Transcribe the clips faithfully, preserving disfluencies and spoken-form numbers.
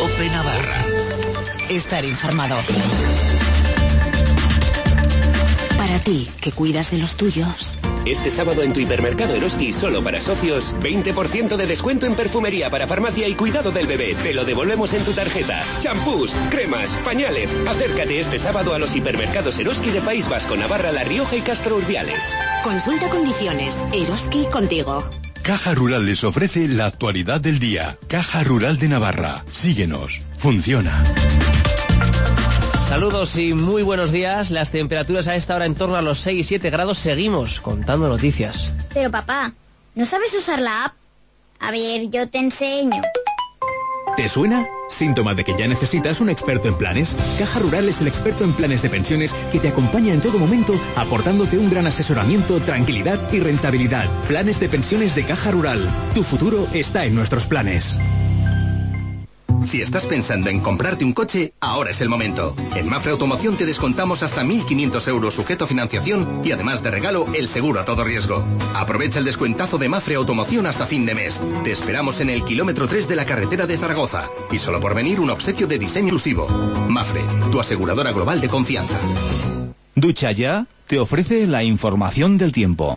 COPE Navarra. Estar informado. Para ti, que cuidas de los tuyos. Este sábado en tu hipermercado Eroski, solo para socios, veinte por ciento de descuento en perfumería para farmacia y cuidado del bebé. Te lo devolvemos en tu tarjeta. Champús, cremas, pañales. Acércate este sábado a los hipermercados Eroski de País Vasco, Navarra, La Rioja y Castro Urdiales. Consulta condiciones. Eroski contigo. Caja Rural les ofrece la actualidad del día. Caja Rural de Navarra. Síguenos. Funciona. Saludos y muy buenos días. Las temperaturas a esta hora en torno a los seis siete grados. Seguimos contando noticias. Pero papá, ¿no sabes usar la app? A ver, yo te enseño. ¿Te suena? Síntoma de que ya necesitas un experto en planes. Caja Rural es el experto en planes de pensiones que te acompaña en todo momento, aportándote un gran asesoramiento, tranquilidad y rentabilidad. Planes de pensiones de Caja Rural. Tu futuro está en nuestros planes. Si estás pensando en comprarte un coche, ahora es el momento. En Mafre Automoción te descontamos hasta mil quinientos euros sujeto a financiación y además de regalo el seguro a todo riesgo. Aprovecha el descuentazo de Mafre Automoción hasta fin de mes. Te esperamos en el kilómetro tres de la carretera de Zaragoza. Y solo por venir un obsequio de diseño exclusivo. Mafre, tu aseguradora global de confianza. Ducha Ya te ofrece la información del tiempo.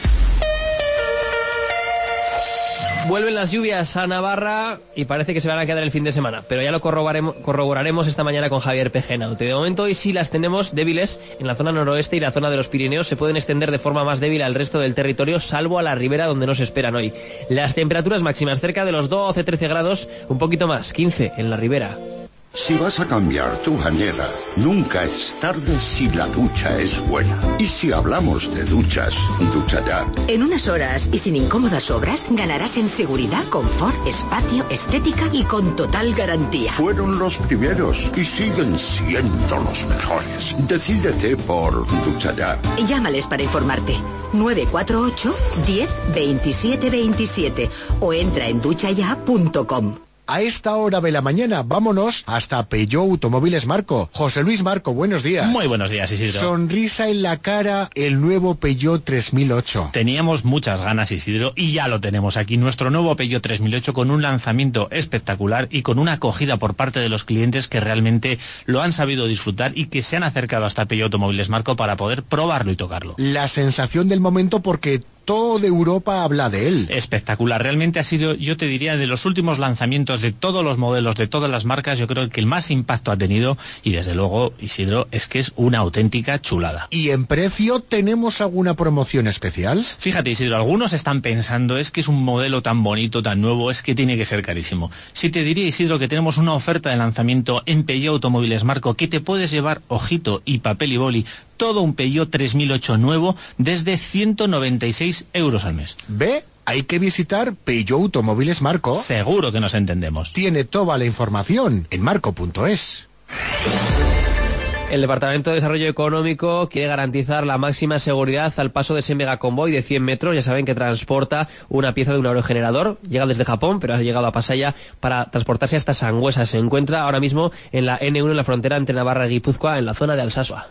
Vuelven las lluvias a Navarra y parece que se van a quedar el fin de semana, pero ya lo corroboraremos, corroboraremos esta mañana con Javier Pejenaute. De momento hoy sí las tenemos débiles en la zona noroeste y la zona de los Pirineos. Se pueden extender de forma más débil al resto del territorio, salvo a la ribera donde no se esperan hoy. Las temperaturas máximas cerca de los doce trece grados, un poquito más, quince en la ribera. Si vas a cambiar tu bañera, nunca es tarde si la ducha es buena. Y si hablamos de duchas, Ducha Ya. En unas horas y sin incómodas obras, ganarás en seguridad, confort, espacio, estética y con total garantía. Fueron los primeros y siguen siendo los mejores. Decídete por Ducha Ya. Llámales para informarte. nueve cuatro ocho, diez, veintisiete veintisiete o entra en ducha ya punto com. A esta hora de la mañana, vámonos hasta Peugeot Automóviles Marco. José Luis Marco, buenos días. Muy buenos días, Isidro. Sonrisa en la cara, el nuevo Peugeot tres mil ocho. Teníamos muchas ganas, Isidro, y ya lo tenemos aquí. Nuestro nuevo Peugeot tres mil ocho con un lanzamiento espectacular y con una acogida por parte de los clientes que realmente lo han sabido disfrutar y que se han acercado hasta Peugeot Automóviles Marco para poder probarlo y tocarlo. La sensación del momento porque toda Europa habla de él. Espectacular, realmente ha sido, yo te diría, de los últimos lanzamientos de todos los modelos, de todas las marcas, yo creo que el más impacto ha tenido y desde luego, Isidro, es que es una auténtica chulada. ¿Y en precio tenemos alguna promoción especial? Fíjate, Isidro, algunos están pensando, es que es un modelo tan bonito, tan nuevo, es que tiene que ser carísimo. Si te diría, Isidro, que tenemos una oferta de lanzamiento en Peugeot Automóviles Marco que te puedes llevar, ojito y papel y boli, todo un Peugeot tres mil ocho nuevo desde ciento noventa y seis euros al mes. ¿Ve? Hay que visitar Peugeot Automóviles Marco. Seguro que nos entendemos. Tiene toda la información en marco punto es. El Departamento de Desarrollo Económico quiere garantizar la máxima seguridad al paso de ese megaconvoy de cien metros. Ya saben que transporta una pieza de un aerogenerador. Llega desde Japón, pero ha llegado a Pasaya para transportarse hasta Sangüesa. Se encuentra ahora mismo en la ene uno, en la frontera entre Navarra y Guipúzcoa, en la zona de Alsasua.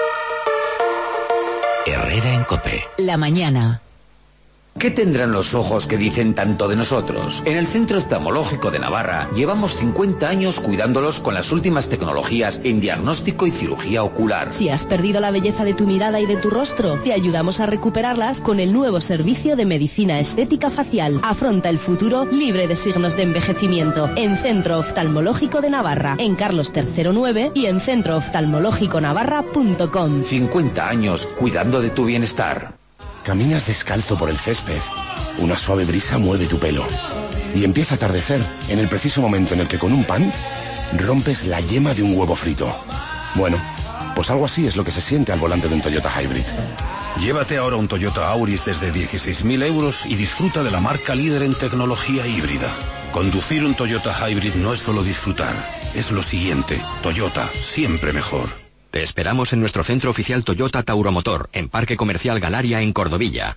Herrera en COPE. La mañana. ¿Qué tendrán los ojos que dicen tanto de nosotros? En el Centro Oftalmológico de Navarra llevamos cincuenta años cuidándolos con las últimas tecnologías en diagnóstico y cirugía ocular. Si has perdido la belleza de tu mirada y de tu rostro, te ayudamos a recuperarlas con el nuevo servicio de medicina estética facial. Afronta el futuro libre de signos de envejecimiento. En Centro Oftalmológico de Navarra, en Carlos tercero nueve y en centro oftalmológico navarra punto com. cincuenta años cuidando de tu bienestar. Caminas descalzo por el césped. Una suave brisa mueve tu pelo. Y empieza a atardecer en el preciso momento en el que con un pan rompes la yema de un huevo frito. Bueno, pues algo así es lo que se siente al volante de un Toyota Hybrid. Llévate ahora un Toyota Auris desde dieciséis mil euros y disfruta de la marca líder en tecnología híbrida. Conducir un Toyota Hybrid no es solo disfrutar, es lo siguiente. Toyota, siempre mejor. Te esperamos en nuestro centro oficial Toyota Tauromotor, en Parque Comercial Galaria, en Cordovilla.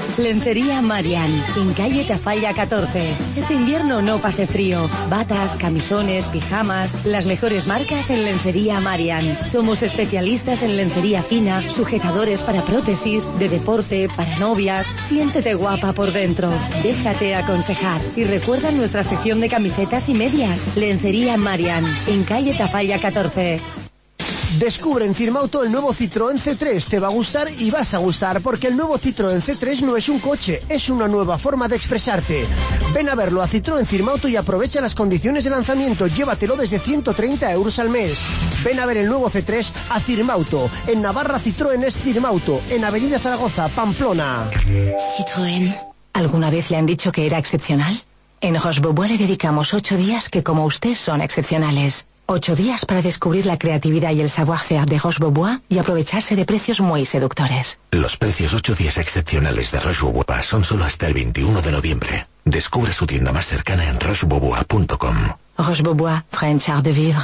Lencería Marian, en calle Tafalla catorce. Este invierno no pase frío. Batas, camisones, pijamas, las mejores marcas en Lencería Marian. Somos especialistas en lencería fina, sujetadores para prótesis, de deporte, para novias. Siéntete guapa por dentro. Déjate aconsejar. Y recuerda nuestra sección de camisetas y medias. Lencería Marian, en calle Tafalla catorce. Descubre en Firmauto el nuevo Citroën C tres. Te va a gustar y vas a gustar, porque el nuevo Citroën C tres no es un coche, es una nueva forma de expresarte. Ven a verlo a Citroën Firmauto y aprovecha las condiciones de lanzamiento. Llévatelo desde ciento treinta euros al mes. Ven a ver el nuevo C tres a Firmauto. En Navarra, Citroën es Firmauto. En Avenida Zaragoza, Pamplona. Citroën. ¿Alguna vez le han dicho que era excepcional? En Roche-Beaubois le dedicamos ocho días que, como usted, son excepcionales. Ocho días para descubrir la creatividad y el savoir-faire de Roche-Beaubois y aprovecharse de precios muy seductores. Los precios ocho días excepcionales de Roche-Beaubois son solo hasta el veintiuno de noviembre. Descubre su tienda más cercana en roche beaubois punto com. Roche-Beaubois, French Art de Vivre.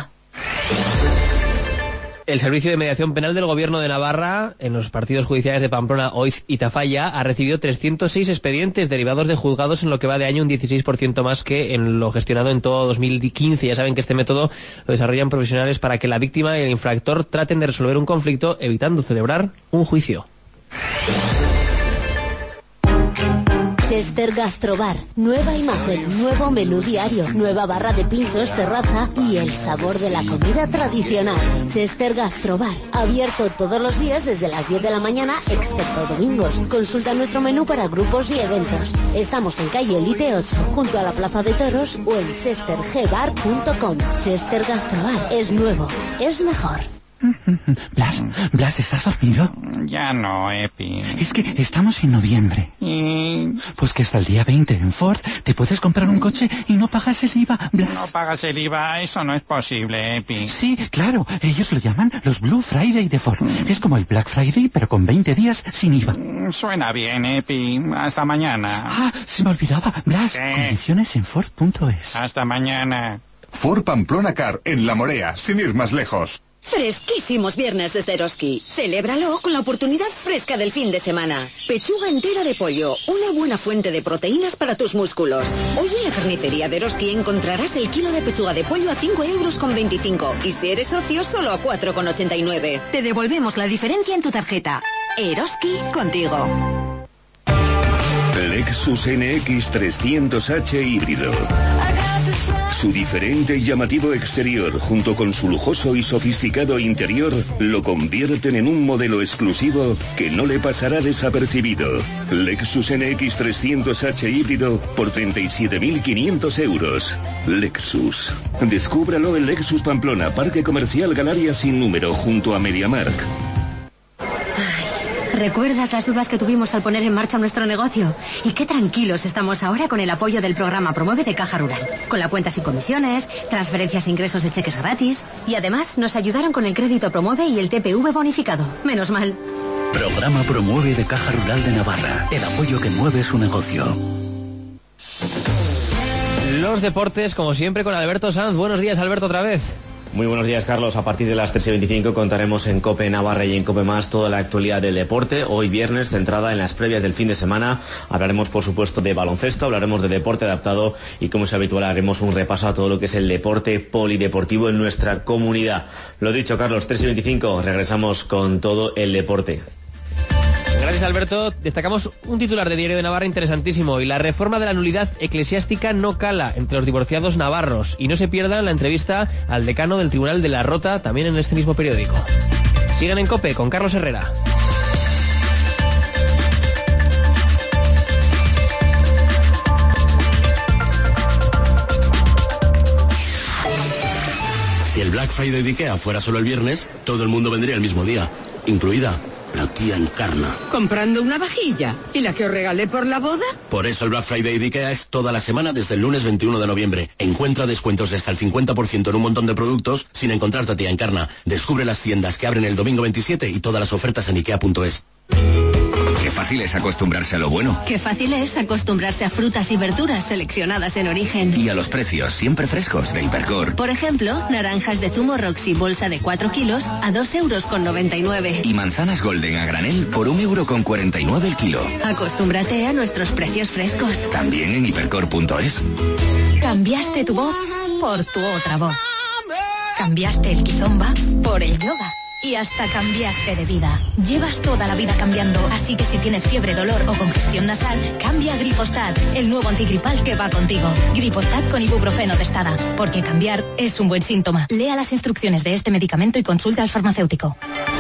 El Servicio de Mediación Penal del Gobierno de Navarra, en los partidos judiciales de Pamplona, Oiz y Tafalla, ha recibido trescientos seis expedientes derivados de juzgados en lo que va de año, un dieciséis por ciento más que en lo gestionado en todo dos mil quince. Ya saben que este método lo desarrollan profesionales para que la víctima y el infractor traten de resolver un conflicto evitando celebrar un juicio. Chester Gastrobar, nueva imagen, nuevo menú diario, nueva barra de pinchos, terraza y el sabor de la comida tradicional. Chester Gastrobar, abierto todos los días desde las diez de la mañana, excepto domingos. Consulta nuestro menú para grupos y eventos. Estamos en calle Elite ocho, junto a la Plaza de Toros, o en chester g bar punto com. Chester Gastrobar es nuevo, es mejor. Blas, Blas, ¿estás dormido? Ya no, Epi. Es que estamos en noviembre. ¿Y? Pues que hasta el día veinte en Ford te puedes comprar un coche y no pagas el I V A, Blas. No pagas el I V A, eso no es posible, Epi. Sí, claro, ellos lo llaman los Blue Friday de Ford. Es como el Black Friday, pero con veinte días sin I V A. Suena bien, Epi. Hasta mañana. Ah, se me olvidaba, Blas. ¿Qué? Condiciones en Ford punto es. Hasta mañana. Ford Pamplona Car, en La Morea, sin ir más lejos. Fresquísimos viernes desde Eroski. Celébralo con la oportunidad fresca del fin de semana. Pechuga entera de pollo, una buena fuente de proteínas para tus músculos. Hoy en la carnicería de Eroski encontrarás el kilo de pechuga de pollo a cinco euros con veinticinco. Y si eres socio, solo a cuatro con ochenta y nueve. Te devolvemos la diferencia en tu tarjeta. Eroski, contigo. Lexus N X trescientos H híbrido. Su diferente y llamativo exterior, junto con su lujoso y sofisticado interior, lo convierten en un modelo exclusivo que no le pasará desapercibido. Lexus N X trescientos H híbrido por treinta y siete mil quinientos euros. Lexus. Descúbralo en Lexus Pamplona, Parque Comercial Galaria sin número, junto a MediaMarkt. ¿Recuerdas las dudas que tuvimos al poner en marcha nuestro negocio? Y qué tranquilos estamos ahora con el apoyo del programa Promueve de Caja Rural. Con la cuenta sin comisiones, transferencias e ingresos de cheques gratis. Y además nos ayudaron con el crédito Promueve y el T P V bonificado. Menos mal. Programa Promueve de Caja Rural de Navarra. El apoyo que mueve su negocio. Los deportes, como siempre, con Alberto Sanz. Buenos días, Alberto, otra vez. Muy buenos días, Carlos. A partir de las tres y veinticinco contaremos en COPE Navarra y en COPE Más toda la actualidad del deporte. Hoy viernes, centrada en las previas del fin de semana. Hablaremos, por supuesto, de baloncesto, hablaremos de deporte adaptado y, como es habitual, haremos un repaso a todo lo que es el deporte polideportivo en nuestra comunidad. Lo dicho, Carlos, tres y veinticinco, regresamos con todo el deporte. Gracias, Alberto. Destacamos un titular de Diario de Navarra interesantísimo. Y la reforma de la nulidad eclesiástica no cala entre los divorciados navarros. Y no se pierdan la entrevista al decano del Tribunal de la Rota, también en este mismo periódico. Sigan en COPE con Carlos Herrera. Si el Black Friday de IKEA fuera solo el viernes, todo el mundo vendría el mismo día, incluida la tía Encarna. ¿Comprando una vajilla? ¿Y la que os regalé por la boda? Por eso el Black Friday de IKEA es toda la semana desde el lunes veintiuno de noviembre. Encuentra descuentos de hasta el cincuenta por ciento en un montón de productos sin encontrarte a tía Encarna. Descubre las tiendas que abren el domingo veintisiete y todas las ofertas en ikea punto es. fácil es acostumbrarse a lo bueno. Qué fácil es acostumbrarse a frutas y verduras seleccionadas en origen. Y a los precios siempre frescos de Hipercor. Por ejemplo, naranjas de zumo Roxy bolsa de cuatro kilos a dos euros con noventa y nueve. Y manzanas Golden a granel por un euro con cuarenta y nueve el kilo. Acostúmbrate a nuestros precios frescos. También en hipercor punto es. Cambiaste tu voz por tu otra voz. Cambiaste el kizomba por el yoga. Y hasta cambiaste de vida. Llevas toda la vida cambiando, así que si tienes fiebre, dolor o congestión nasal, cambia a Gripostat, el nuevo antigripal que va contigo. Gripostat con ibuprofeno de Stada, porque cambiar es un buen síntoma. Lea las instrucciones de este medicamento y consulte al farmacéutico.